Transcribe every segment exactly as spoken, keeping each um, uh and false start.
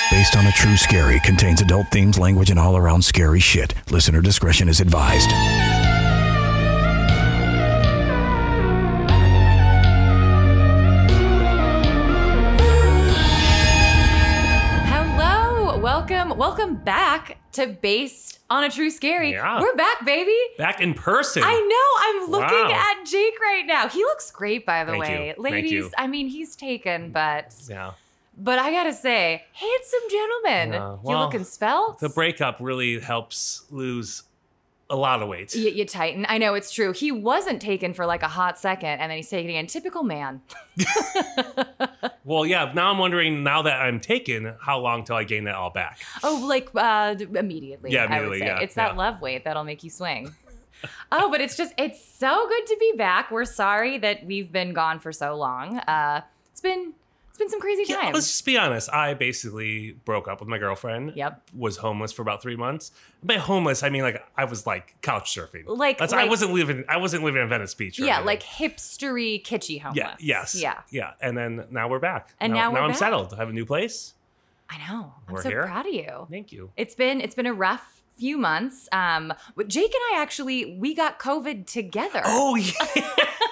Based on a true scary contains adult themes, language, and all around scary shit. Listener discretion is advised. Hello, welcome, welcome back to Based on a True Scary. Yeah. We're back, baby. Back in person. I know. I'm looking Wow. at Jake right now. He looks great, by the Thank way. you. Thank Ladies, you. I mean, he's taken, but Yeah. but I gotta say, handsome gentleman. Yeah, you well, looking svelte? The breakup really helps lose a lot of weight. You, you tighten. I know it's true. He wasn't taken for like a hot second, and then he's taken again. Typical man. Well, yeah. Now I'm wondering, now that I'm taken, how long till I gain that all back? Oh, like uh, immediately. Yeah, I would immediately, say. yeah, It's that yeah. love weight that'll make you swing. Oh, but it's just, it's so good to be back. We're sorry that we've been gone for so long. Uh, it's been, it's been some crazy Yeah, times. let's just be honest. I basically broke up with my girlfriend. Yep. Was homeless for about three months. By homeless, I mean like I was like couch surfing. Like- That's, I like- wasn't living. I wasn't living in Venice Beach. Or yeah, anything. like hipstery, kitschy homeless. Yeah. Yes. Yeah. Yeah. And then now we're back. And now we're I'm back. settled. I have a new place. I know. I'm We're so here. proud of you. Thank you. It's been, it's been a rough few months. Um, but Jake and I actually, we got COVID together. Oh yeah.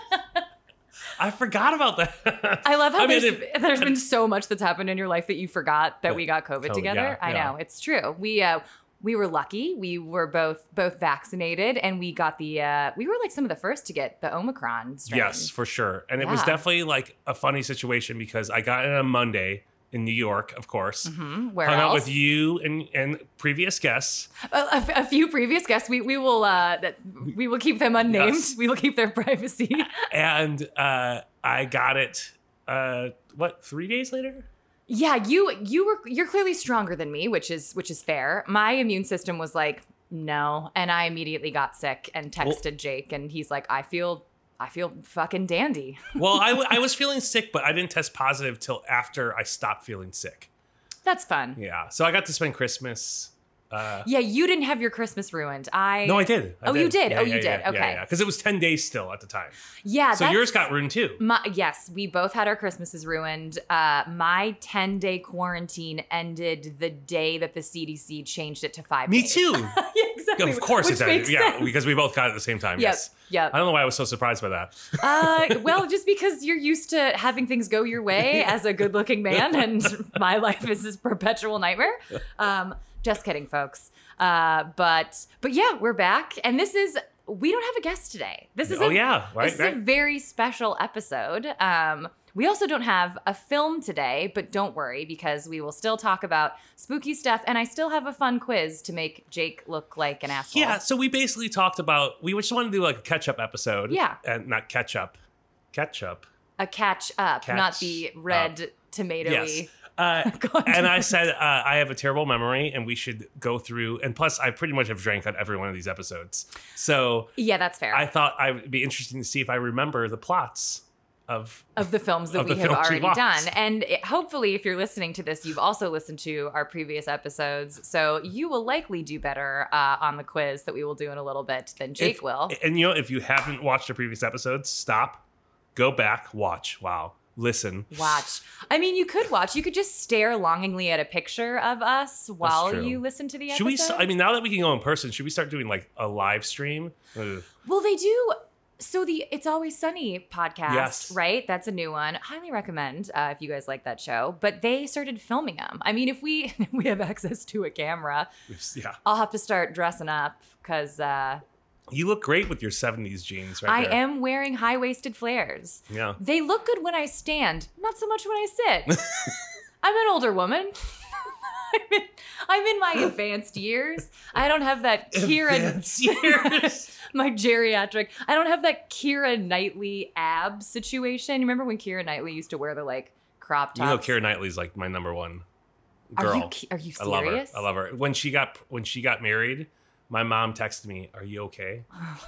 I forgot about that. I love how I mean, there's, it- there's been so much that's happened in your life that you forgot that we got COVID, COVID, together. yeah, I yeah. know, it's true. We uh we were lucky. We were both both vaccinated, and we got the uh we were like some of the first to get the Omicron strain. Yes, for sure. And it was Yeah. definitely like a funny situation because I got it on a Monday in New York, of course. Hmm. Where Hung else? out with you and, and previous guests. A, a- a few previous guests. We we will uh that we will keep them unnamed. Yes. We will keep their privacy. And uh, I got it, uh, what, three days later? Yeah, you you were you're clearly stronger than me, which is which is fair. My immune system was like, no, and I immediately got sick and texted Jake, and he's like, I feel I feel fucking dandy. Well, I, w- I was feeling sick, but I didn't test positive till after I stopped feeling sick. That's fun. Yeah. So I got to spend Christmas. Uh, Yeah, you didn't have your Christmas ruined. I no, I did. I Oh, you did? Yeah, Oh, yeah, you did. yeah, Okay. Yeah, yeah. Because it was ten days still at the time. Yeah, So that's, yours got ruined too. My, yes, we both had our Christmases ruined. Uh, my ten-day quarantine ended the day that the C D C changed it to five Me days. too. Yeah, exactly. Of course Which it's makes yeah, sense. because we both got it at the same time. Yep, Yes. yep. I don't know why I was so surprised by that. Uh, well, just because you're used to having things go your way as a good-looking man, and my life is this perpetual nightmare. Um, just kidding, folks. Uh, but but yeah, we're back, and this is we don't have a guest today. This is Oh, a, yeah, right, This is right. a very special episode. Um, we also don't have a film today, but don't worry because we will still talk about spooky stuff, and I still have a fun quiz to make Jake look like an asshole. Yeah, so we basically talked about, we just wanted to do like a catch-up episode. Yeah. And not catch-up. Catch-up. A catch up, Catch not the red up. tomatoey. Yes. Uh, and I said, uh, I have a terrible memory and we should go through, and plus I pretty much have drank on every one of these episodes. So Yeah, that's fair. I thought I would be interesting to see if I remember the plots of, of the films that Of we the have films we already watched. done. And it, hopefully, if you're listening to this, you've also listened to our previous episodes. So you will likely do better uh, on the quiz that we will do in a little bit than Jake if- will. And you know, if you haven't watched the previous episodes, stop, go back, watch. Wow. Listen. Watch. I mean, you could watch. You could just stare longingly at a picture of us while true. you listen to the episode. Should we, st- I mean, now that we can go in person, should we start doing like a live stream? Ugh. Well, they do. So the It's Always Sunny podcast, Yes. right? That's a new one. Highly recommend uh, if you guys like that show. But they started filming them. I mean, if we if we have access to a camera, Yeah. I'll have to start dressing up because uh, You look great with your seventies jeans right I there. am wearing high-waisted flares. Yeah. They look good when I stand, not so much when I sit. I'm an older woman. I'm, in, I'm in my advanced years. I don't have that Keira Advanced years. my geriatric. I don't have that Keira Knightley ab situation. You remember when Keira Knightley used to wear the like crop tops? You know, Keira Knightley's like my number one girl. Are you ki- are you I love her. serious? I love her. When she got when she got married, my mom texted me, "Are you okay?"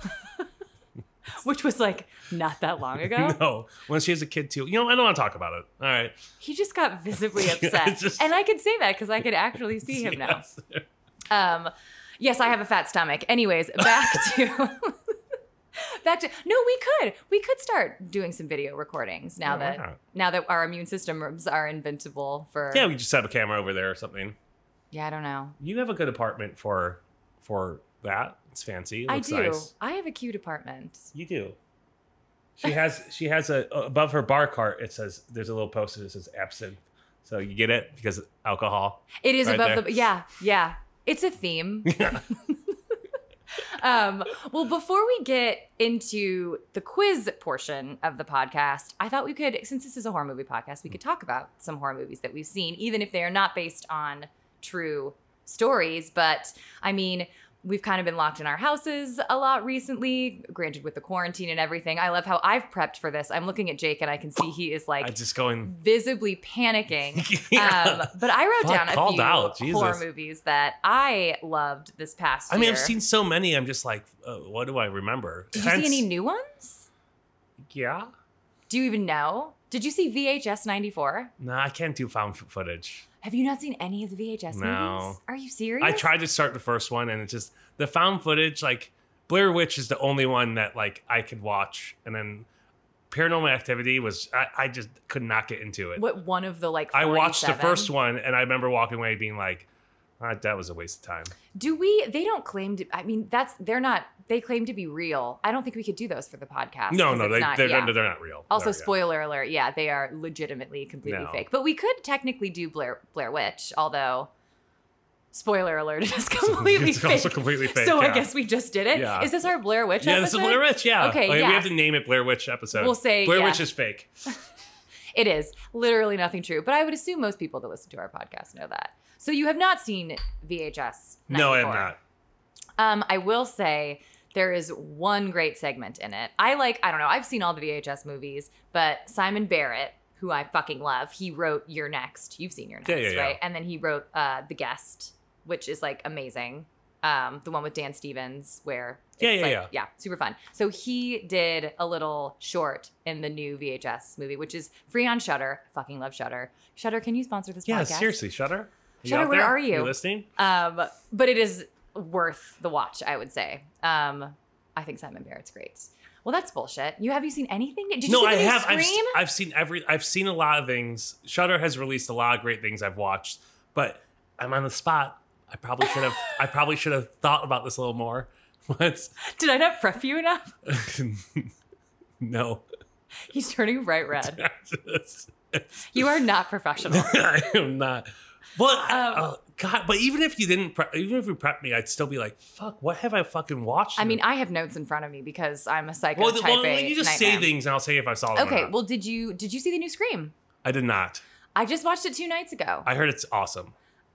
Which was like not that long ago. No. When she has a kid too. You know, I don't want to talk about it. All right. He just got visibly upset. just- And I could say that because I could actually see him Yes. now. Um, yes, I have a fat stomach. Anyways, back to Back to no, we could we could start doing some video recordings now Yeah, why that not? now that our immune systems are invincible for Yeah, we just have a camera over there or something. yeah I don't know. You have a good apartment for for that. It's fancy. It I looks do. nice. I have a cute apartment. You do. She has she has a above her bar cart. It says there's a little poster that says absinthe. So you get it because of alcohol. It is right above there. the yeah yeah. It's a theme. Yeah. Um, well, before we get into the quiz portion of the podcast, I thought we could, since this is a horror movie podcast, we could talk about some horror movies that we've seen, even if they are not based on true stories. But I mean, we've kind of been locked in our houses a lot recently, granted with the quarantine and everything. I love how I've prepped for this. I'm looking at Jake and I can see he is like I just going. visibly panicking. Yeah. Um, but I wrote Fuck, down a called few out. Jesus. horror movies that I loved this past I year. mean, I've seen so many. I'm just like, uh, what do I remember? Did you Hence- see any new ones? Yeah. Do you even know? Did you see V H S ninety-four? No, I can't do found f- footage. Have you not seen any of the V H S No. movies? Are you serious? I tried to start the first one, and it just the found footage. Like Blair Witch is the only one that like I could watch, and then Paranormal Activity was I, I just could not get into it. What one of the like? I watched the forty-seven? first one, and I remember walking away being like, ah, "That was a waste of time." Do we? They don't claim to. I mean, that's they're not. They claim to be real. I don't think we could do those for the podcast. No, 'cause no, it's they, not, they're, yeah. they're they're not real. Also, They're- yeah. spoiler alert. Yeah, they are legitimately completely No. fake. But we could technically do Blair Blair Witch, although. Spoiler alert, it is completely It's fake. also completely fake, So I yeah. guess we just did it. Yeah. Is this our Blair Witch Yeah, episode? this is Blair Witch. Yeah. Okay, Like, yeah. We have to name it Blair Witch episode. We'll say, Blair yeah. Witch is fake. It is literally nothing true, but I would assume most people that listen to our podcast know that. So you have not seen V H S No, I have ninety-four. not. Um, I will say there is one great segment in it. I like, I don't know, I've seen all the V H S movies, but Simon Barrett, who I fucking love, he wrote You're Next. You've seen You're Next, Yeah, yeah, yeah. right? And then he wrote uh, The Guest, which is like amazing. Um, the one with Dan Stevens, where it's Yeah, yeah, like, yeah. yeah, super fun. So he did a little short in the new V H S movie, which is free on Shudder. I fucking love Shudder. Shudder, can you sponsor this Yeah, podcast? seriously, Shudder. You Shudder, out where there? are you? You listening? Um, but it is worth the watch, I would say. Um, I think Simon Barrett's great. Well, that's bullshit. You have you seen anything? Did you No, see the I new have. I've, Scream? I've seen every. I've seen a lot of things. Shudder has released a lot of great things I've watched, but I'm on the spot. I probably should have. I probably should have thought about this a little more. But Did I not prep you enough? no, He's turning bright red. You are not professional. I am not. Well, I- Um, uh, God, but even if you didn't, prep, even if you prepped me, I'd still be like, "Fuck, what have I fucking watched?" I mean, I have notes in front of me because I'm a psycho well, type well, A you just nightmare. say things, and I'll say if I saw them. or Okay, not. well, did you did you see the new Scream? I did not. I just watched it two nights ago. I heard it's awesome.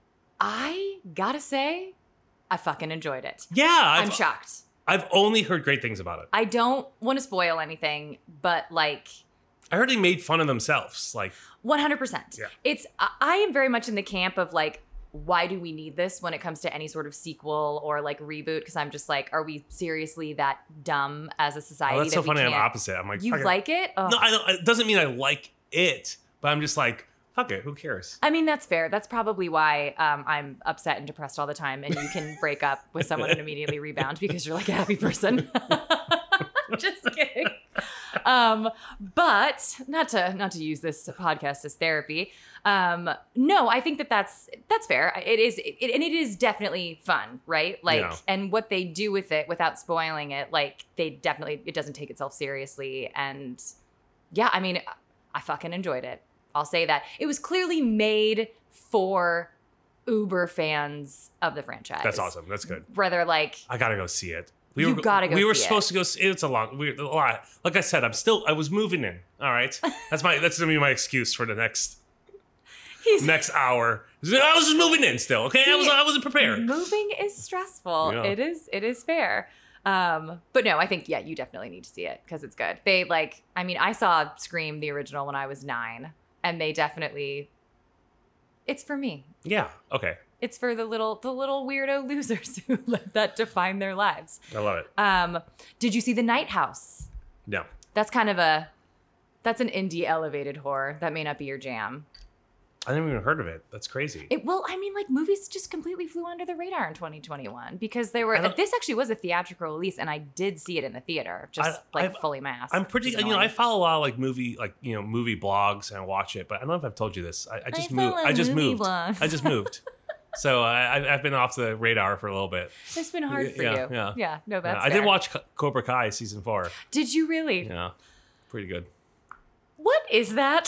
I gotta say, I fucking enjoyed it. Yeah, I've, I'm shocked. I've only heard great things about it. I don't want to spoil anything, but like I heard they made fun of themselves. Like, one hundred percent. Yeah. It's I I am very much in the camp of like, why do we need this when it comes to any sort of sequel or like reboot? Because I'm just like, are we seriously that dumb as a society? oh, that's that so we funny. I'm can't- opposite. I'm like, You fuck it. like it? Ugh. No, I don't. It doesn't mean I like it, but I'm just like, fuck it. Who cares? I mean, that's fair. That's probably why um, I'm upset and depressed all the time. And you can break up with someone and immediately rebound because you're like a happy person. Just kidding. Um, but not to not to use this podcast as therapy. Um, no, I think that that's that's fair. It is, it, and it is definitely fun, right? Like, Yeah. and what they do with it without spoiling it, like they definitely it doesn't take itself seriously. And yeah, I mean, I fucking enjoyed it. I'll say that. It was clearly made for uber fans of the franchise. That's awesome. That's good. Rather like, I gotta go see it. We You were, gotta go We were see supposed to go. See, it's a long. We, a lot. Like I said, I'm still. I was moving in. All right. That's my. That's gonna be my excuse for the next he's next hour. I was just moving in still. Okay. I was. I wasn't prepared. moving is stressful. Yeah. It is. It is fair. Um, but no, I think yeah, you definitely need to see it because it's good. They like. I mean, I saw Scream the original when I was nine, and they definitely. It's for me. Yeah. Okay. It's for the little the little weirdo losers who let that define their lives. I love it. Um, did you see The Night House? No. That's kind of a that's an indie elevated horror. That may not be your jam. I never even heard of it. That's crazy. It, well, I mean, like movies just completely flew under the radar in twenty twenty-one because they were. This actually was a theatrical release, and I did see it in the theater, just I, like I've, fully masked. I'm pretty. You know, I follow a lot of like movie, like you know, movie blogs, and I watch it. But I don't know if I've told you this. I, I just I moved. I just movie moved. blogs. I just moved. So I, I've been off the radar for a little bit. It's been hard for yeah, you. Yeah, yeah. No, that's. Yeah, I fair. did watch Cobra Kai season four. Did you really? Yeah, pretty good. What is that?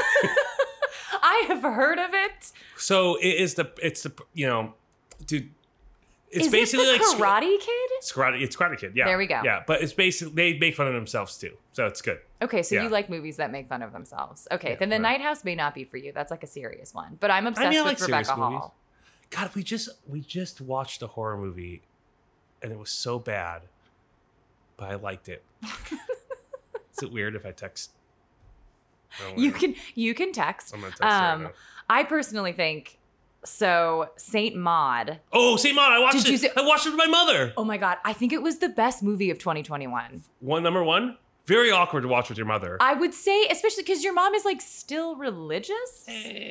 I have heard of it. So it is the. It's the. You know, dude. It's is basically it the like Karate Kid? It's karate. It's Karate Kid. Yeah. There we go. Yeah, but it's basically they make fun of themselves too, so it's good. Okay, so Yeah. you like movies that make fun of themselves. Okay, Yeah, then The right. Night House may not be for you. That's like a serious one. But I'm obsessed I mean, I with like Rebecca serious Hall. movies. God, we just we just watched a horror movie, and it was so bad, but I liked it. Is it weird if I text? I don't You wanna- can you can text. I'm gonna text her right Um, now. I personally think so. Saint Maud. Oh, Saint Maud! I watched Did it. you see- I watched it with my mother. Oh my god, I think it was the best movie of twenty twenty-one. One number one. Very awkward to watch with your mother. I would say, especially because your mom is like still religious.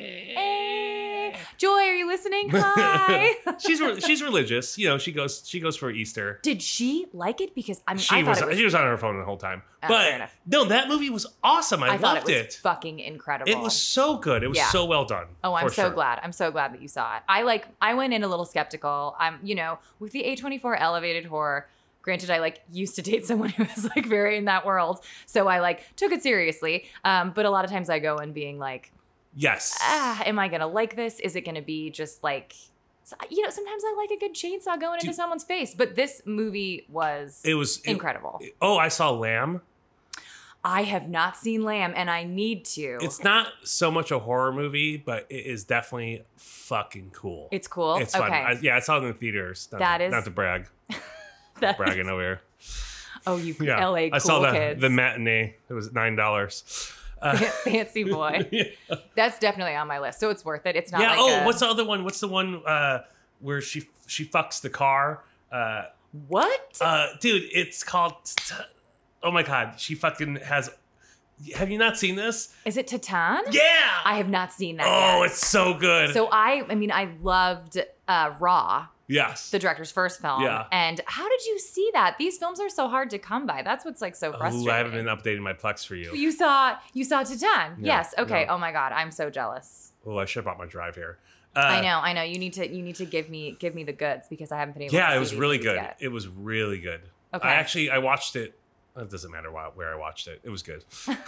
Eh. Joy, are you listening? Hi. she's re- she's religious. You know, she goes she goes for Easter. Did she like it? Because I mean, She I thought was, it was. she was on her phone the whole time. Oh, fair but enough. no, that movie was awesome. I, I thought it loved was it. fucking incredible. It was so good. It was Yeah. so well done. Oh, I'm for so sure. glad. I'm so glad that you saw it. I like I went in a little skeptical. I'm, you know, with the A twenty-four elevated horror, granted I like used to date someone who was like very in that world. So I like took it seriously. Um, but a lot of times I go in being like, Yes. ah, am I going to like this? Is it going to be just like you know, sometimes I like a good chainsaw going into Dude. someone's face, but this movie was It was it- incredible. oh, I saw Lamb. I have not seen Lamb and I need to. It's not so much a horror movie, but it is definitely fucking cool. It's cool. It's fun. Okay. I, yeah, I saw it in the theaters. Not That to, is- not to brag. That Bragging is- over here. oh, you Yeah, L A cool I saw the kids. the matinee. It was nine dollars. Uh, Fancy boy. yeah. That's definitely on my list, so it's worth it. It's not Yeah. like Oh, a- what's the other one? What's the one uh, where she she fucks the car? Uh, what? uh, dude, it's called. Oh my god, she fucking has. Have you not seen this? Is it Titan? Yeah. I have not seen that oh, yet. it's so good. So I, I mean, I loved uh, Raw, yes. the director's first film. Yeah. And how did you see that? These films are so hard to come by. That's what's like so frustrating. Ooh, I haven't been updating my Plex for you. You saw, you saw Titan. Yeah, Yes. Okay. no. Oh my God, I'm so jealous. Oh, I should have bought my drive here. Uh, I know, I know. You need to, you need to give me, give me the goods because I haven't been able. Yeah, to it see was these really movies good. yet. It was really good. Okay. I actually I watched it. It doesn't matter why, where I watched it. It was good.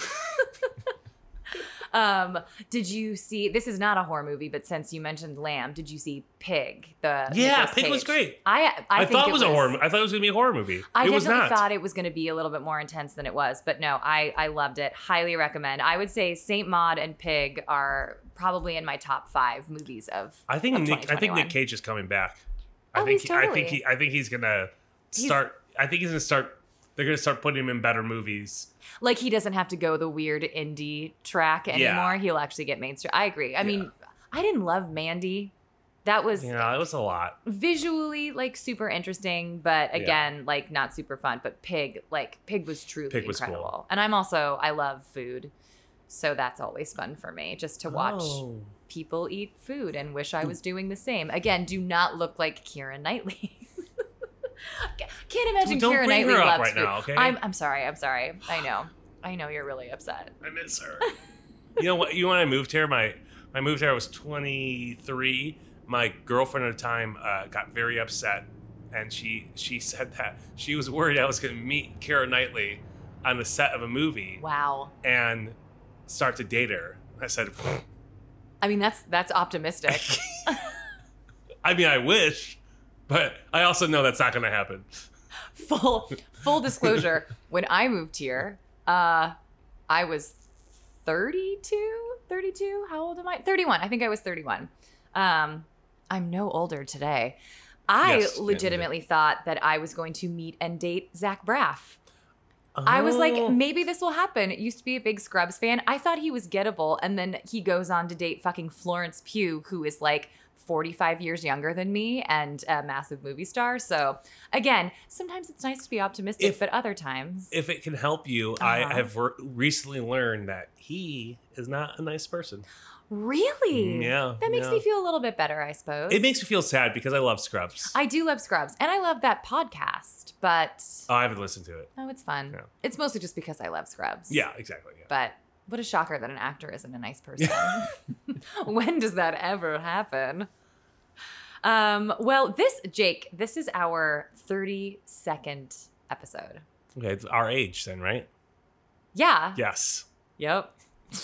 Um, did you see? This is not a horror movie, but since you mentioned Lamb, did you see Pig? The Yeah, Nicolas Pig was Cage? great. I I, I, think thought it was, a horror. mo- I thought it was gonna be a horror movie. I it was definitely not. thought it was going to be a little bit more intense than it was, but no, I I loved it. Highly recommend. I would say Saint Maud and Pig are probably in my top five movies of. I think of Nick. I think twenty twenty-one. Nick Cage is coming back. I Oh, think. he's he- I think totally- he. I think he's gonna He's- start. I think he's gonna start. They're gonna start putting him in better movies. Like he doesn't have to go the weird indie track anymore. Yeah. He'll actually get mainstream. I agree. I mean, I didn't love Mandy. That was Yeah, it was a lot. visually like super interesting, but again, like not super fun. But Pig, like Pig was truly Pig was incredible. cool. And I'm also I love food, so that's always fun for me just to watch Oh. people eat food and wish I was doing the same. Again, do not look like Keira Knightley. Can't imagine Don't Keira bring Knightley her up loves right food. now, okay? I'm I'm sorry. I'm sorry. I know. I know you're really upset. I miss her. You know what? You know when I moved here, my I moved here. I was twenty-three. My girlfriend at the time uh, got very upset, and she she said that she was worried I was going to meet Keira Knightley on the set of a movie Wow. and start to date her. I said, I mean, that's that's optimistic. I mean, I wish, but I also know that's not going to happen. full full disclosure, when I moved here, uh, I was thirty-two, thirty-two. How old am I? thirty-one. I think I was thirty-one. Um, I'm no older today. I Yes, legitimately thought that I was going to meet and date Zach Braff. I was like, Oh. maybe this will happen. It used to be a big Scrubs fan. I thought he was gettable, and then he goes on to date fucking Florence Pugh, who is like forty-five years younger than me and a massive movie star. So again, sometimes it's nice to be optimistic, If- but other times. If it can help you, Uh-huh. I have re- recently learned that he is not a nice person. Really? Yeah, That makes yeah. me feel a little bit better, I suppose. It makes me feel sad because I love Scrubs. I do love Scrubs, and I love that podcast, but oh, I haven't listened to it. oh, it's fun. Yeah. It's mostly just because I love Scrubs. Yeah, exactly. Yeah. But what a shocker that an actor isn't a nice person. When does that ever happen? Um, well, this, Jake, this is our thirty-second episode. Okay, it's our age then, right? Yeah. Yes. Yep.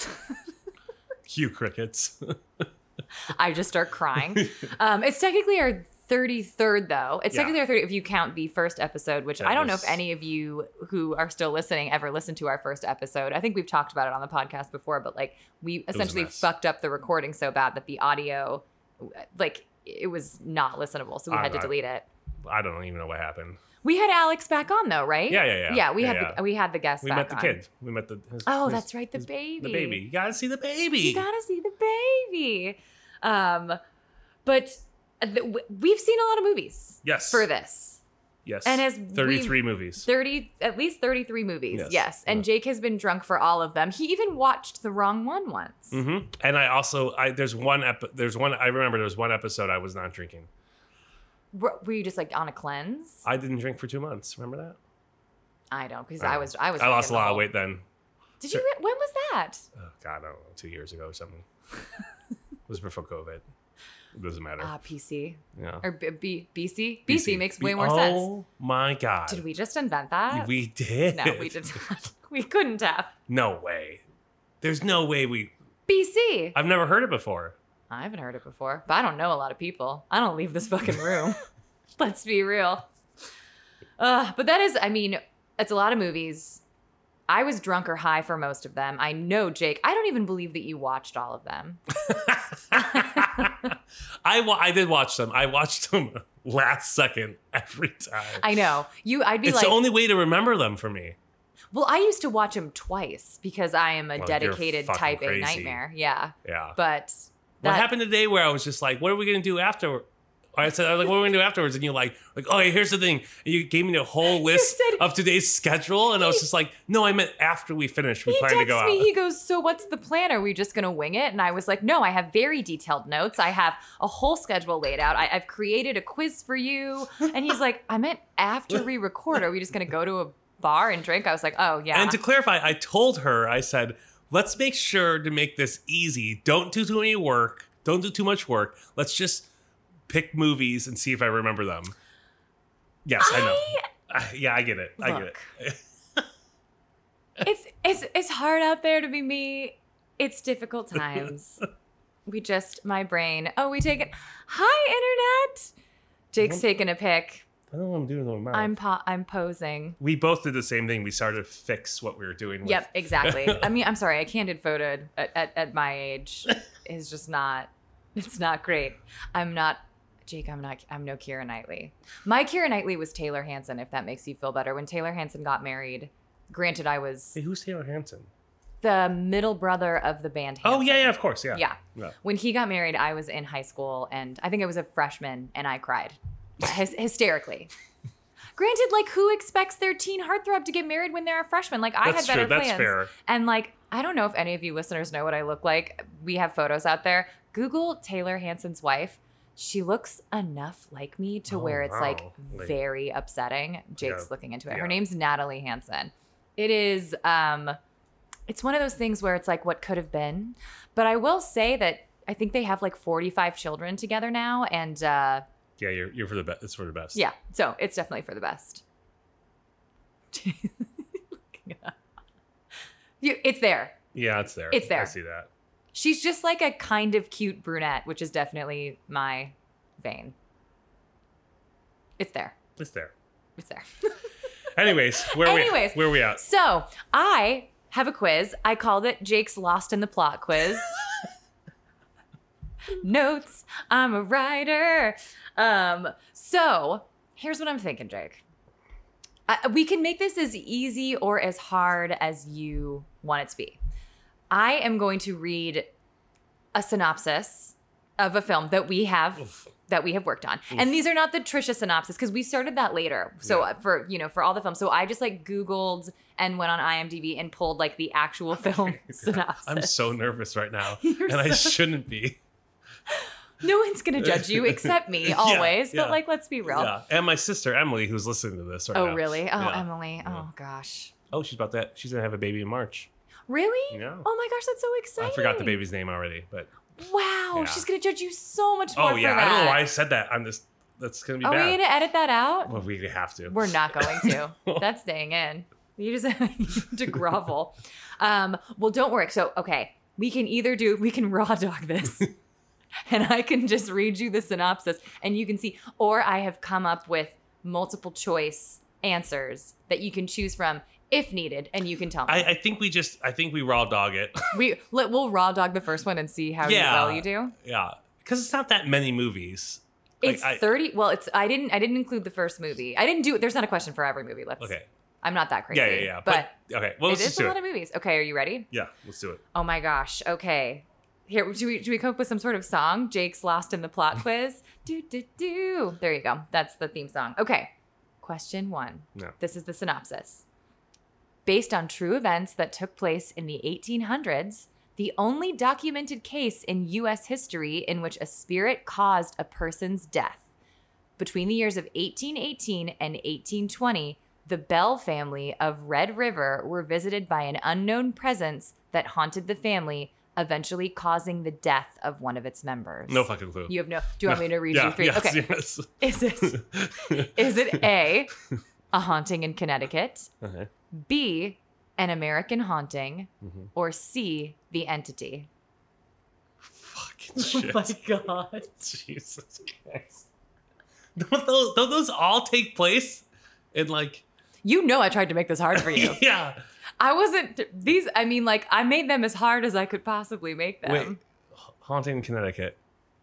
Cue crickets. I just start crying. Um, it's technically our thirty-third, though. It's Yeah. technically our thirtieth if you count the first episode, which I don't know was- if any of you who are still listening ever listened to our first episode. I think we've talked about it on the podcast before, but like we a essentially mess. fucked up the recording so bad that the audio, like, it was not listenable, so we I- had to I- delete it. I don't even know what happened. We had Alex back on though, right? Yeah, yeah, yeah. Yeah, we Yeah, had yeah. the we had the guest We back met the on. kid. We met the. His, Oh, his- that's right, the his- baby. The baby. You gotta see the baby. You gotta see the baby. Um, but th- w- we've seen a lot of movies. Yes. For this. Yes. And as thirty-three movies. thirty, at least thirty-three movies. Yes. Yes. And Yeah. Jake has been drunk for all of them. He even watched the wrong one once. Mm-hmm. And I also, I there's one ep- there's one. I remember there was one episode I was not drinking. Were, were you just like on a cleanse? I didn't drink for two months. Remember that? I don't, because I I know. was, I was. I lost a drinking the lot of whole- weight then. Did you? Re- when was that? Oh God, I don't know, two years ago or something. It was before COVID. It doesn't matter. Ah, P C yeah. or B- B- BC. BC makes way more oh, sense. Oh my God. Did we just invent that? We did. No, we did not. We couldn't have. No way. There's no way we. B C. I've never heard it before. I haven't heard it before, but I don't know a lot of people. I don't leave this fucking room. Let's be real. Uh, but that is, I mean, it's a lot of movies. I was drunk or high for most of them. I know, Jake. I don't even believe that you watched all of them. I wa- I did watch them. I watched them last second every time. I know. You. I'd be it's like, the only way to remember them for me. well, I used to watch them twice because I am a Well, you're dedicated fucking type crazy. A nightmare. Yeah. Yeah. But what that- happened today where I was just like, what are we going to do after? I said, I was like, what are we going to do afterwards? And you're like, like, oh, here's the thing. And you gave me the whole list said- of today's schedule. And I was just like, no, I meant after we finished. We He plan to go texts out. me, he goes, so what's the plan? Are we just going to wing it? And I was like, no, I have very detailed notes. I have a whole schedule laid out. I, I've created a quiz for you. And he's like, I meant after we record. Are we just going to go to a bar and drink? I was like, oh, yeah. And to clarify, I told her, I said, let's make sure to make this easy. Don't do too many work. Don't do too much work. Let's just pick movies and see if I remember them. Yes, I, know. I, yeah, I get it. I get Look. it. it's, it's, it's hard out there to be me. It's difficult times. We just, my brain. Oh, we take it. Hi, Internet. Jake's taking a pic. I don't know what I'm doing with my mouth. I'm po- I'm posing. We both did the same thing. We started to fix what we were doing. With. Yep, exactly. I mean, I'm sorry, a candid photo at, at, at my age is just not, it's not great. I'm not, Jake, I'm not, I'm no Keira Knightley. My Keira Knightley was Taylor Hanson, if that makes you feel better. When Taylor Hanson got married, granted, I was Hey, who's Taylor Hanson? the middle brother of the band Hanson. Oh, yeah, yeah, of course, yeah. Yeah. Yeah. When he got married, I was in high school, and I think I was a freshman, and I cried Hys- hysterically. Granted, like, who expects their teen heartthrob to get married when they're a freshman? Like, I That's had better true. That's plans. fair. And like, I don't know if any of you listeners know what I look like. We have photos out there. Google Taylor Hanson's wife. She looks enough like me to Oh, where it's like wow. Like- very upsetting. Jake's Yeah. looking into it. Yeah. Her name's Natalie Hanson. It is, um, it's one of those things where it's like what could have been. But I will say that I think they have like forty-five children together now. And uh, Yeah, you're, you're for the best. It's for the best. yeah, so it's definitely for the best. Looking it up. You, it's there. Yeah, it's there. It's there. I see that. She's just like a kind of cute brunette, which is definitely my vein. It's there. It's there. It's there. Anyways, where Anyways. we where we at? So I have a quiz. I called it Jake's Lost in the Plot quiz. Notes. I'm a writer. Um, so here's what I'm thinking, Jake. I, we can make this as easy or as hard as you want it to be. I am going to read a synopsis of a film that we have Oof. that we have worked on. And these are not the Trisha synopsis because we started that later. So Yeah. uh, for, you know, for all the films. So I just like Googled and went on IMDb and pulled like the actual film synopsis. I'm so nervous right now, You're and I so- shouldn't be. No one's going to judge you except me always. yeah. But like, let's be real. Yeah, and my sister Emily, who's listening to this right Oh, now. really? Oh, Yeah. Emily. Yeah. Oh, gosh. Oh, she's about that. She's gonna have a baby in March. Really? Yeah. Oh my gosh, that's so exciting. I forgot the baby's name already, but Wow, Yeah. she's going to judge you so much more oh for yeah, that. I don't know why I said that on this. That's gonna be Are bad. we going to edit that out? Well, we have to. We're not going to. That's staying in. You just have to grovel. Um, well, don't worry. So, okay, we can either do, we can raw dog this and I can just read you the synopsis and you can see, or I have come up with multiple choice answers that you can choose from if needed and you can tell me. I, I think we just. I think we raw dog it. we, let, we'll raw dog the first one and see how Yeah. well you do. yeah, because it's not that many movies. Like, It's I- thirty. Well, it's, I didn't, I didn't include the first movie. I didn't do, there's not a question for every movie. Let's, Okay. I'm not that crazy. Yeah, yeah, yeah. But, But, okay. Well, it let's is just a do lot it. of movies. Okay, are you ready? Yeah, let's do it. Oh my gosh. Okay. Here, do we do we come up with some sort of song? Jake's lost in the plot quiz. Do do do. There you go. That's the theme song. Okay. Question one. No. This is the synopsis. Based on true events that took place in the eighteen hundreds, the only documented case in U S history in which a spirit caused a person's death. Between the years of eighteen eighteen and eighteen twenty, the Bell family of Red River were visited by an unknown presence that haunted the family, eventually causing the death of one of its members. No fucking clue. You have no. Do you want me to read yeah, you three? Yes, Okay. yes. Is it is it A, a haunting in Connecticut, Okay. B, an American haunting, Mhm. or C, the entity? Fucking shit. god. Jesus Christ. Don't those, don't those all take place in like? You know I tried to make this hard for you. Yeah. I wasn't these I mean like I made them as hard as I could possibly make them. Wait. Haunting in Connecticut.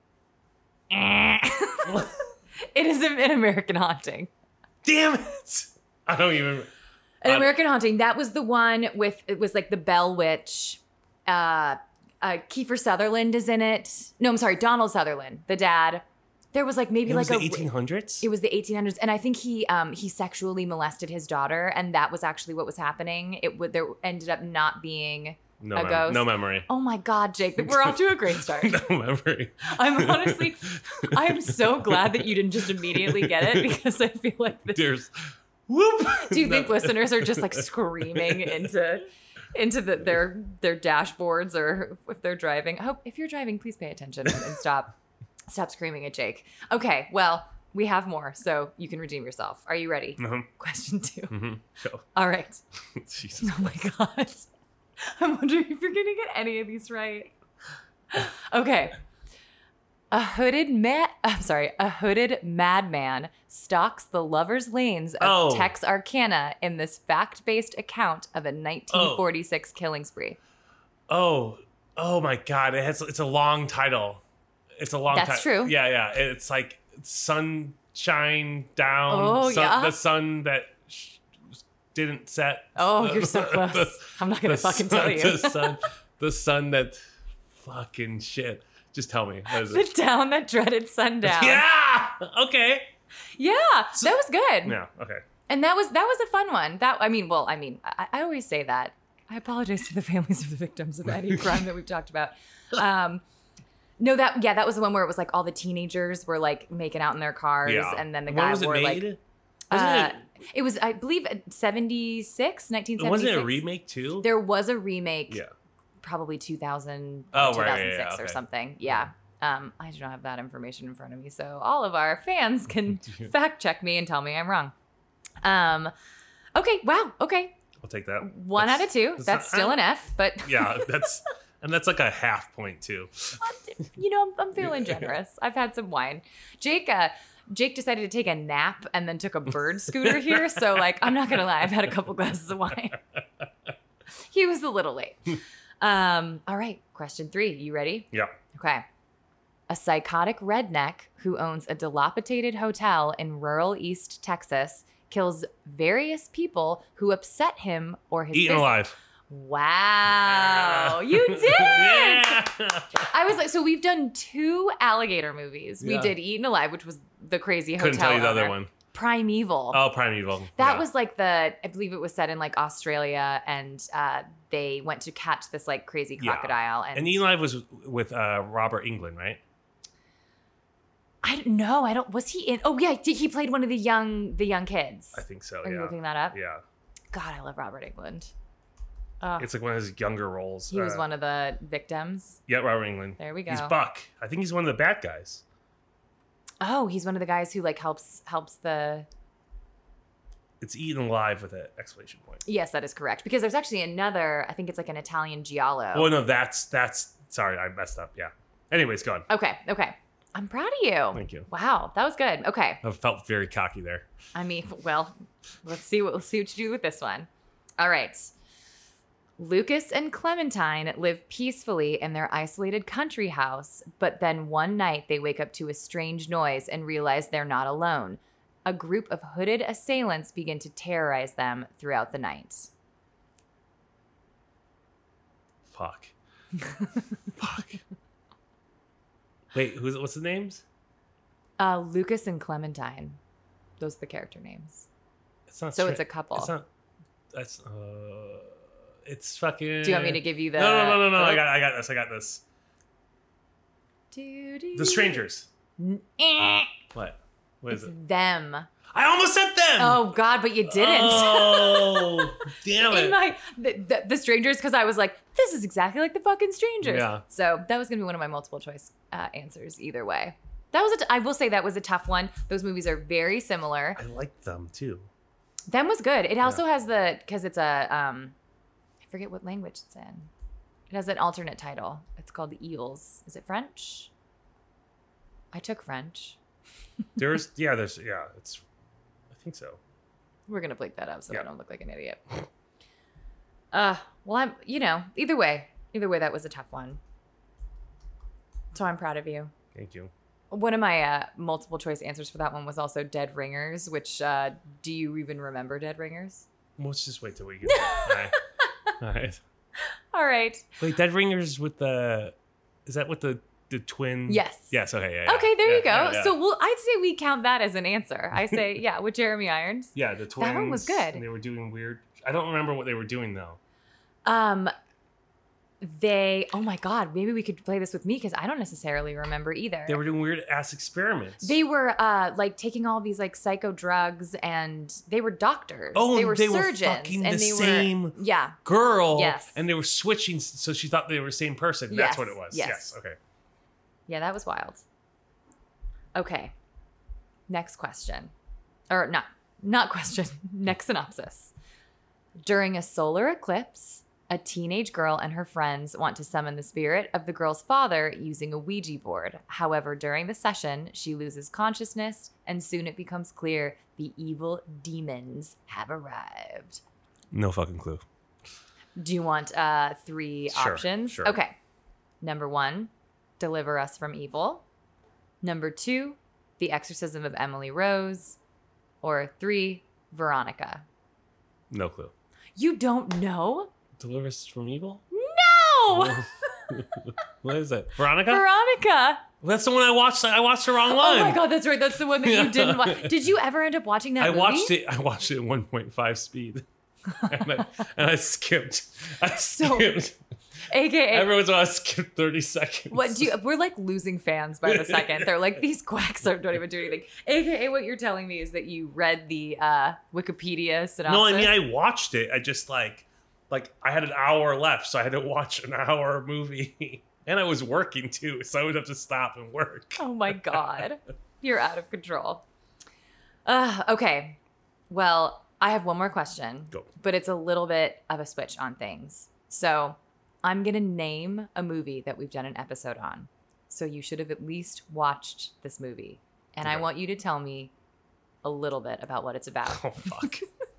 It is an American haunting. Damn it! I don't even. An Uh, American haunting. That was the one with it was like the Bell Witch. Uh, uh, Kiefer Sutherland is in it. No, I'm sorry, Donald Sutherland, the dad. There was like maybe It like was the a eighteen hundreds. It was the eighteen hundreds, and I think he um he sexually molested his daughter, and that was actually what was happening. It would there ended up not being No, a mem- ghost. no memory. Oh my God, Jake, we're off to a great start. No memory. I'm honestly, I am so glad that you didn't just immediately get it because I feel like this. There's. Whoop. Do you think No. listeners are just like screaming into into the, their their dashboards or if they're driving? I hope if you're driving, please pay attention and, and stop stop screaming at Jake. Okay, well, we have more, so you can redeem yourself. Are you ready? Mhm. Question two. Mhm. Go. All right. Jesus. Oh my God. I'm wondering if you're going to get any of these right. Okay. A hooded ma- I'm sorry, a hooded madman stalks the lovers' lanes of Oh. Texarkana in this fact-based account of a nineteen forty-six killing spree. Oh. Oh my God! It has. It's a long title. It's a long. That's ti- true. Yeah, yeah. It's like sunshine down. Oh, sun, yeah. The sun that sh- didn't set. Oh, you're so close. The- I'm not going to the fucking sun- tell you. The sun. The sun that. Fucking shit. Just tell me. What is The it? town that dreaded sundown. Yeah. Okay. Yeah, that was good. Yeah. Okay. And that was that was a fun one. That I mean, well, I mean, I, I always say that. I apologize to the families of the victims of any crime that we've talked about. Um, no, that yeah, that was the one where it was like all the teenagers were like making out in their cars, Yeah. and then the When guy was it wore made? like. Wasn't Uh, it? it was, I believe, seventy-six, nineteen seventy-six. Wasn't it a remake too? There was a remake, Yeah. probably two thousand, Oh, two right, thousand yeah, six yeah, or okay. something. Yeah. Um, I do not have that information in front of me, so all of our fans can fact check me and tell me I'm wrong. Um, okay, wow, okay. I'll take that. One That's- out of two. That's, not- still an F, but Yeah, that's and that's like a half point too. you know, I'm, I'm feeling generous. I've had some wine. Jake, uh, Jake decided to take a nap and then took a bird scooter here. So, like, I'm not gonna lie, I've had a couple glasses of wine. He was a little late. Um, all right, question three. You ready? Yeah. Okay. A psychotic redneck who owns a dilapidated hotel in rural East Texas kills various people who upset him or his Eaten bus- alive. Wow, you did it! Yeah. I was like, so we've done two alligator movies. We Yeah. did Eaten Alive, which was the crazy Couldn't hotel tell you the other owner. one. Primeval. Oh, Primeval. That Yeah. was like the, I believe it was set in like Australia, and uh, they went to catch this like crazy Yeah. crocodile. And, And Eaten Alive was with uh, Robert Englund, right? I don't know. I don't. Was he in? Oh yeah, he played one of the young the young kids. I think so. Are yeah. you looking that up? Yeah. God, I love Robert Englund. Oh, It's like one of his younger roles. he was Uh, one of the victims. Yeah, Robert Englund. There we go. He's Buck. I think he's one of the bad guys. Oh, he's one of the guys who like helps helps the. It's Eaten Alive with an exclamation point. Yes, that is correct. Because there's actually another. I think it's like an Italian giallo. Oh no, that's that's. Sorry, I messed up. Yeah. Anyways, go on. Okay. Okay. I'm proud of you. Thank you. Wow, that was good. Okay. I felt very cocky there. I mean, well, let's see what let's see what you do with this one. All right. Lucas and Clementine live peacefully in their isolated country house, but then one night they wake up to a strange noise and realize they're not alone. A group of hooded assailants begin to terrorize them throughout the night. Fuck. Fuck. Wait, who's what's the names? Uh, Lucas and Clementine. Those are the character names. It's not. So Stra- it's a couple. It's not. That's. Uh. It's fucking. Do you want me to give you the? No, no, no, no, no. Oh. I got. I got this. I got this. Do, do, The Strangers. Eh. What? What is It's it? them. I almost said them. Oh God, but you didn't. Oh, damn it. In my the, the, the Strangers, because I was like, this is exactly like the fucking Strangers. Yeah. So that was gonna be one of my multiple choice uh, answers. Either way, that was a t- I will say that was a tough one. Those movies are very similar. I like them too. Them was good. It also has the because it's a um, I forget what language it's in. It has an alternate title. It's called The Eels. Is it French? I took French. There's yeah. There's yeah. It's. I think so. We're gonna bleep that up so Yeah. I don't look like an idiot. Uh, well, I'm, you know, either way, either way, that was a tough one. So I'm proud of you. Thank you. One of my uh, multiple choice answers for that one was also Dead Ringers, which, uh, do you even remember Dead Ringers? Well, let's just wait till we get there. All right. All right. All right. Wait, Dead Ringers with the. Is that with the the twin? Yes. Yes. Okay. Yeah. yeah. Okay, there Yeah, you go. yeah, yeah. So we'll, I'd say we count that as an answer. I say, yeah, with Jeremy Irons. Yeah, the twins. That one was good. And they were doing weird. I don't remember what they were doing though. Um, they, oh my God, maybe we could play this with me because I don't necessarily remember either. They were doing weird ass experiments. They were uh, like taking all these like psycho drugs, and they were doctors. Oh, they were they were surgeons, fucking and the they same were yeah, girl. Yes. And they were switching, so she thought they were the same person. That's Yes, what it was. yes. Yes. Okay. yeah. That was wild. Okay, next question, or not not question. Next synopsis. During a solar eclipse, a teenage girl and her friends want to summon the spirit of the girl's father using a Ouija board. However, during the session, she loses consciousness, and soon it becomes clear the evil demons have arrived. No fucking clue. Do you want uh, three Sure, options? sure. Okay. Number one, Deliver Us from Evil. Number two, The Exorcism of Emily Rose. Or three, Veronica. No clue. You don't know? Deliver Us from Evil? No! What is it? Veronica? Veronica. That's the one I watched. I watched the wrong Oh one. my God, that's right. That's the one that you didn't watch. Did you ever end up watching that I movie? watched it. I watched it at one point five speed, and, I, and I skipped. I So- skipped. A K A. Every once in a while, I skipped thirty seconds. What do you, we're like losing fans by the second. They're like, these quacks don't even do anything. A K A what you're telling me is that you read the uh, Wikipedia synopsis. No, I mean I watched it. I just like, like I had an hour left, so I had to watch an hour movie, and I was working too, so I would have to stop and work. Oh my God. You're out of control. Uh, okay. Well, I have one more question, Go. but it's a little bit of a switch on things. So I'm going to name a movie that we've done an episode on. So you should have at least watched this movie. And I Okay. want you to tell me a little bit about what it's about. Oh fuck.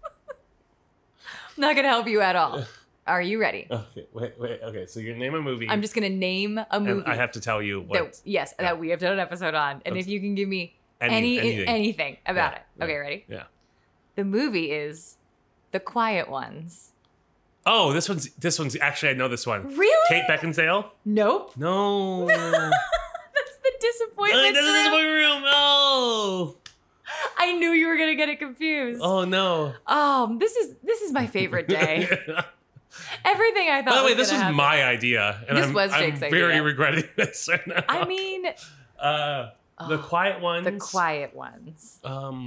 I'm not going to help you at all. Are you ready? Okay, wait, wait. Okay, so you name a movie. I'm just going to name a movie. and I have to tell you what. that, yes, yeah. that we have done an episode on. And Okay. if you can give me Any- any anything. anything, about Yeah, it. yeah. Okay, ready? Yeah. The movie is The Quiet Ones. Oh, this one's this one's actually I know this one. Really? Kate Beckinsale? Nope. No. That's the disappointment. This is room. my room. Oh. I knew you were gonna get it confused. Oh no. Um, this is this is my favorite day. Everything I thought. By the way, was this was gonna happen. my idea, and This I'm, was I'm Jake's very idea. regretting this right now. I mean, uh, the quiet ones. the quiet ones.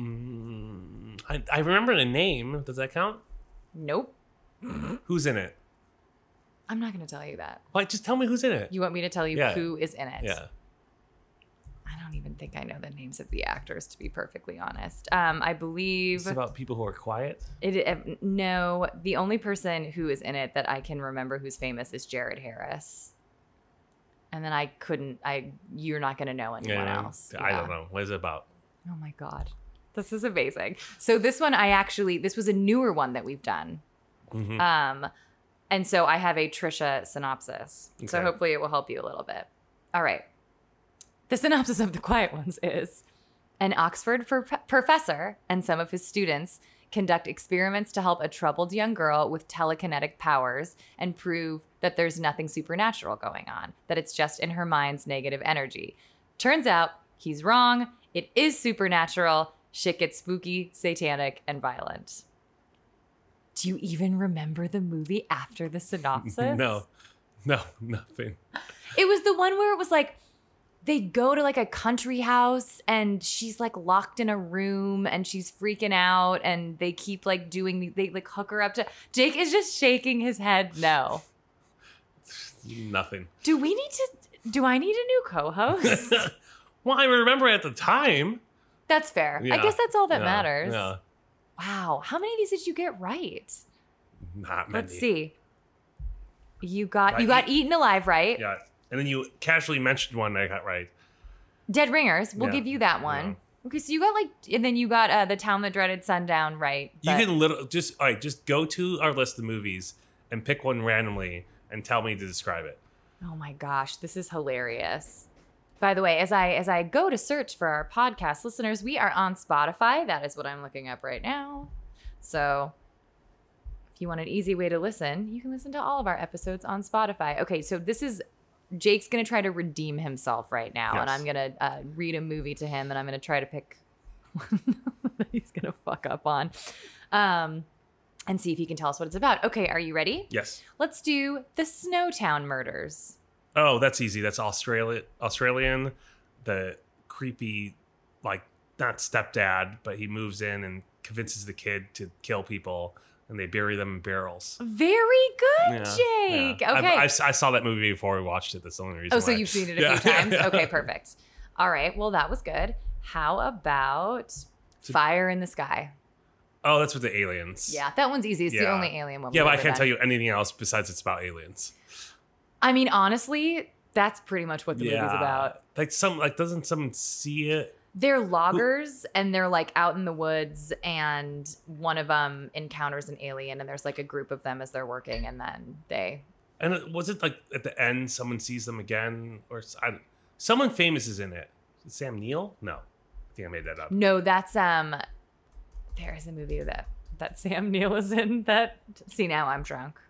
Um, I, I remember the name. Does that count? Nope. Who's in it? I'm not gonna tell you that. Like, just tell me who's in it. You want me to tell you Yeah. who is in it? Yeah. I don't even think I know the names of the actors, to be perfectly honest. Um, I believe It's about people who are quiet. it. Uh, no, the only person who is in it that I can remember who's famous is Jared Harris. And then I couldn't. I you're not gonna know anyone Yeah, else. I Yeah. don't know. What is it about? Oh my god, this is amazing. So this one, I actually this was a newer one that we've done. Mhm. Um, and so I have a Trisha synopsis. So Okay. hopefully it will help you a little bit. All right. The synopsis of The Quiet Ones is an Oxford pro- professor and some of his students conduct experiments to help a troubled young girl with telekinetic powers and prove that there's nothing supernatural going on, that it's just in her mind's negative energy. Turns out he's wrong. It is supernatural. Shit gets spooky, satanic, and violent. Do you even remember the movie after the synopsis? No, no, nothing. It was the one where it was like they go to like a country house and she's like locked in a room and she's freaking out and they keep like doing they like hook her up to Jake is just shaking his head no. Nothing. Do we need to do I need a new co-host? Well, I remember at the time. That's fair. I Yeah. guess that's all that Yeah, matters. Yeah. Wow. How many of these did you get right? Not many. Let's see. You got Right. you got Eaten Alive right. Yeah. And then you casually mentioned one that I got right. Dead Ringers. We'll Yeah. give you that one. Okay, so you got like, and then you got uh, The Town That Dreaded Sundown right. You but- can little just all right, just go to our list of movies and pick one randomly and tell me to describe it. Oh my gosh, this is hilarious. By the way, as I as I go to search for our podcast listeners, we are on Spotify. That is what I'm looking up right now. So if you want an easy way to listen, you can listen to all of our episodes on Spotify. Okay, so this is Jake's going to try to redeem himself right now, and Yes. I'm going to uh, read a movie to him, and I'm going to try to pick one that he's going to fuck up on, um, and see if he can tell us what it's about. Okay, are you ready? Yes. Let's do the Snowtown Murders. Oh, that's easy. That's Australia Australian. The creepy, like not stepdad, but he moves in and convinces the kid to kill people, and they bury them in barrels. Very good, Yeah, Jake. yeah. Okay. I, I, I saw that movie before we watched it. That's the only reason. oh, so why. you've seen it a Yeah. few times? Okay, perfect. All right. Well, that was good. How about Fire in the Sky? Oh, that's with the aliens. Yeah, that one's easy. It's the Yeah. only alien one. Yeah, we've but I ever can't done. tell you anything else besides it's about aliens. I mean, honestly, that's pretty much what the movie's about. Like some, like doesn't someone see it? They're loggers and they're like out in the woods, and one of them encounters an alien, and there's like a group of them as they're working, and then they. And it, was it like at the end someone sees them again, or s- I, someone famous is in it? Is it Sam Neill? No, I think I made that up. No, that's um. There is a movie that that Sam Neill is in. That see now I'm drunk.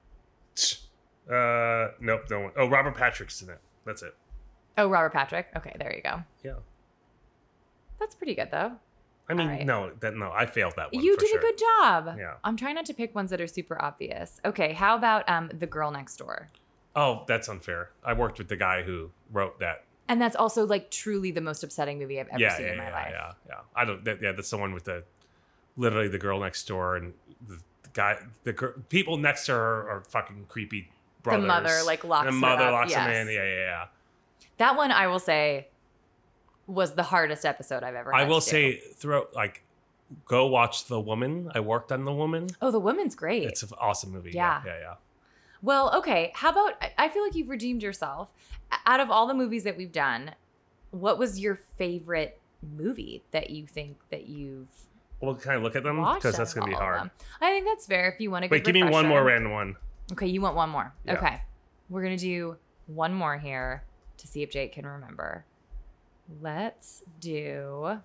Uh, nope, no one. Oh, Robert Patrick's in it. That's it. Oh, Robert Patrick. Okay, there you go. Yeah. That's pretty good though. I mean, All right. no, that no, I failed that one. You for did sure. a good job. Yeah. I'm trying not to pick ones that are super obvious. Okay, how about um The Girl Next Door? Oh, that's unfair. I worked with the guy who wrote that. And that's also like truly the most upsetting movie I've ever yeah, seen yeah, in my yeah, life. yeah, yeah. I don't. That, yeah, that's the one with the literally the girl next door and the, the guy. The gir- people next to her are fucking creepy brothers. The mother like locks The her mother up. locks Yes. him in. Yeah, yeah, yeah. That one I will say was the hardest episode I've ever had I will to do. say, throughout like, go watch The Woman. I worked on The Woman. Oh, The Woman's great. It's an awesome movie. Yeah. Yeah, yeah, yeah. Well, okay. How about I- I feel like you've redeemed yourself. Out of all the movies that we've done, what was your favorite movie that you think that you've Well, can I look at them? watched? Because out that's of gonna be all of hard. them? I think that's fair if you want to. Wait, give me one more random one. Okay, you want one more. Yeah. Okay. We're going to do one more here to see if Jake can remember. Let's do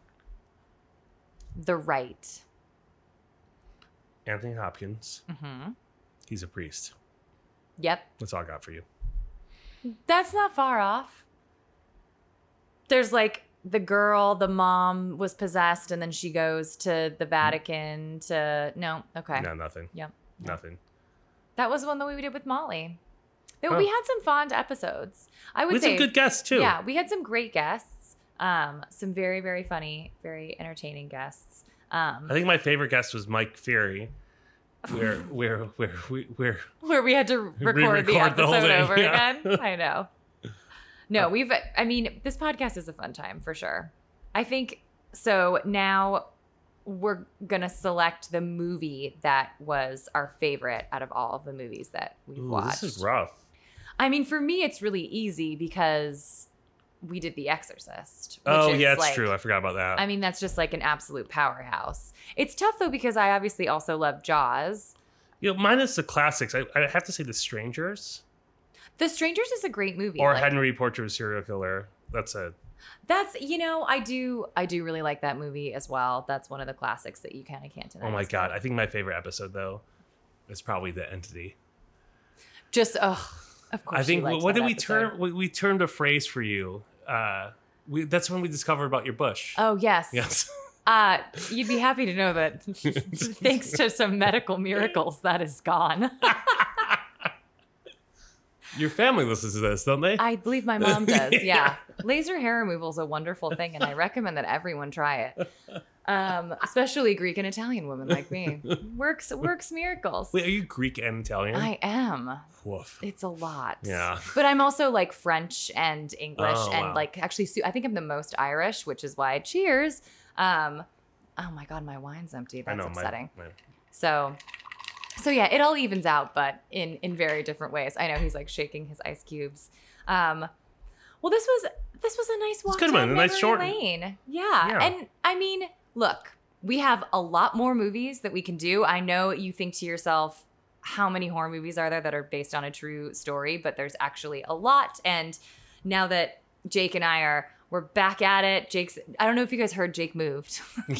The Right. Anthony Hopkins. Mm-hmm. He's a priest. Yep. That's all I got for you. That's not far off. There's like the girl, the mom was possessed, and then she goes to the Vatican to. No, okay. No, nothing. Yep. Nothing. That was the one that we did with Molly. There- Oh. We had some fond episodes. I would We had say some good guests too. Yeah, we had some great guests. Um, some very, very funny, very entertaining guests. Um, I think my favorite guest was Mike Fury, where where where we where where we had to record the Re-record the whole episode thing, over yeah. again. I know. No, we've, I mean, this podcast is a fun time for sure. I think, so now we're going to select the movie that was our favorite out of all of the movies that we've Ooh, watched. this is rough. I mean, for me, it's really easy because we did The Exorcist. Which Oh is yeah, it's like, true. I forgot about that. I mean, that's just like an absolute powerhouse. It's tough though because I obviously also love Jaws. You know, minus the classics, I, I have to say The Strangers The Strangers is a great movie. or like, Henry Portrait of a Serial Killer. That's a That's, you know, I do I do really like that movie as well. That's one of the classics that you kind of can't deny. oh my as god. well. I think my favorite episode though is probably The Entity. Just oh, of course. I think you liked what that did we episode. term? We, we termed a phrase for you. Uh, we that's when we discovered about your bush. Oh yes. Yes. Uh, you'd be happy to know that thanks to some medical miracles, that is gone. Your family listens to this, don't they? I believe my mom does. Yeah. Yeah. Laser hair removal is a wonderful thing, and I recommend that everyone try it. Um, especially Greek and Italian women like me. Works works miracles. Wait, are you Greek and Italian? I am. Woof. It's a lot. Yeah. But I'm also like French and English Oh, and wow. like actually su- I think I'm the most Irish, which is why cheers. Um, oh my God, my wine's empty. I That's know. upsetting. My, my, So, so yeah, it all evens out, but in in very different ways. I know he's like shaking his ice cubes. Um, well, this was this was a nice walk good down one, a nice memory short- lane. Yeah. Yeah. And I mean, look, we have a lot more movies that we can do. I know you think to yourself, how many horror movies are there that are based on a true story? But there's actually a lot. And now that Jake and I are we're back at it, Jake's. I don't know if you guys heard Jake moved.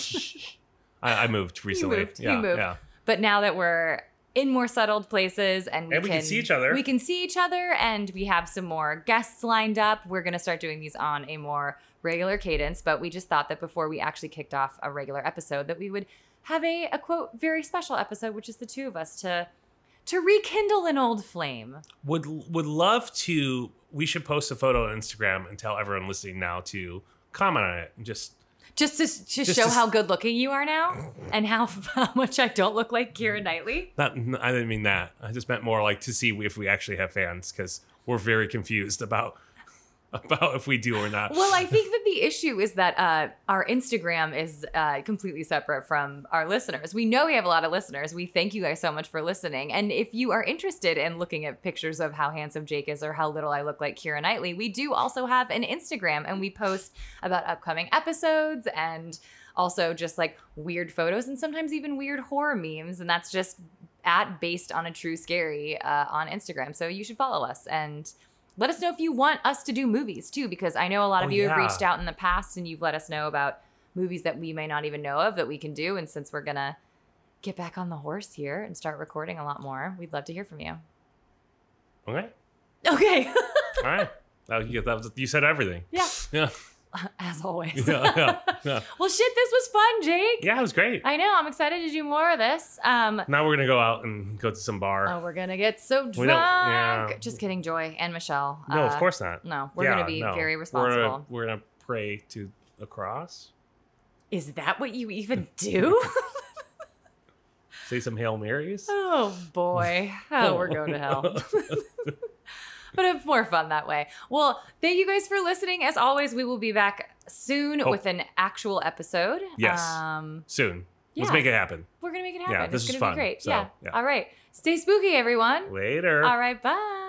I, I moved recently. moved, you Yeah, moved. yeah. But now that we're in more settled places and we, And we can see each other. we can see each other, and we have some more guests lined up. We're going to start doing these on a more regular cadence, but we just thought that before we actually kicked off a regular episode that we would have a, a quote, very special episode, which is the two of us to to rekindle an old flame. Would would love to. We should post a photo on Instagram and tell everyone listening now to comment on it and just. Just to, to Just show to- how good looking you are now and how, how much I don't look like Keira Knightley. Not. I didn't mean that. I just meant more like to see if we actually have fans because we're very confused about about if we do or not. Well, I think that the issue is that uh, our Instagram is uh, completely separate from our listeners. We know we have a lot of listeners. We thank you guys so much for listening. And if you are interested in looking at pictures of how handsome Jake is or how little I look like Keira Knightley, we do also have an Instagram, and we post about upcoming episodes and also just like weird photos and sometimes even weird horror memes. And that's just at Based on a True Scary uh, on Instagram. So you should follow us and let us know if you want us to do movies too, because I know a lot of Oh, you have yeah. reached out in the past and you've let us know about movies that we may not even know of that we can do. And since we're going to get back on the horse here and start recording a lot more, we'd love to hear from you. Okay. Okay. All right. That was, that was, you said everything. Yeah. Yeah. As always. Yeah. Yeah. Yeah. Well, shit, this was fun, Jake. Yeah, it was great. I know. I'm excited to do more of this. Um, Now we're gonna go out and go to some bar. oh, we're going to get so drunk. We don't- yeah. Just kidding, Joy and Michelle. no, Uh, of course not. No, we're Yeah, going to be no. very We're responsible. gonna, we're gonna pray to the cross. Is that what you even do? Say some Hail Marys. Oh boy. Oh, we're going to hell. But it's more fun that way. Well, thank you guys for listening. As always, we will be back soon Oh. with an actual episode. Yes. Um, Soon. Let's yeah. make it happen. We're going to make it happen. Yeah, this it's is going to fun. be great. So, yeah. yeah. All right. Stay spooky, everyone. Later. All right. Bye.